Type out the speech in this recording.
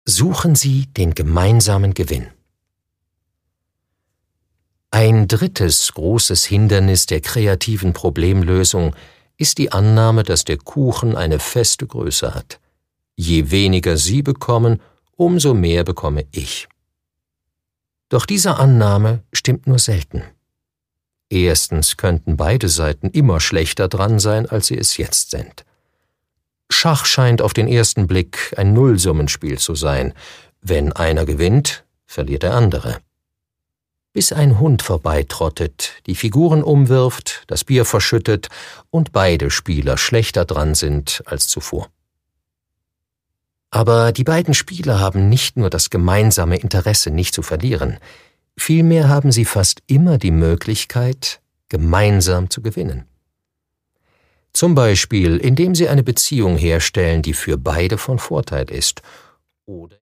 Suchen Sie den gemeinsamen Gewinn. Ein drittes großes Hindernis der kreativen Problemlösung ist die Annahme, dass der Kuchen eine feste Größe hat. Je weniger Sie bekommen, umso mehr bekomme ich. Doch diese Annahme stimmt nur selten. Erstens könnten beide Seiten immer schlechter dran sein, als sie es jetzt sind. Schach scheint auf den ersten Blick ein Nullsummenspiel zu sein. Wenn einer gewinnt, verliert der andere. Bis ein Hund vorbeitrottet, die Figuren umwirft, das Bier verschüttet und beide Spieler schlechter dran sind als zuvor. Aber die beiden Spieler haben nicht nur das gemeinsame Interesse, nicht zu verlieren, vielmehr haben sie fast immer die Möglichkeit, gemeinsam zu gewinnen. Zum Beispiel, indem sie eine Beziehung herstellen, die für beide von Vorteil ist, oder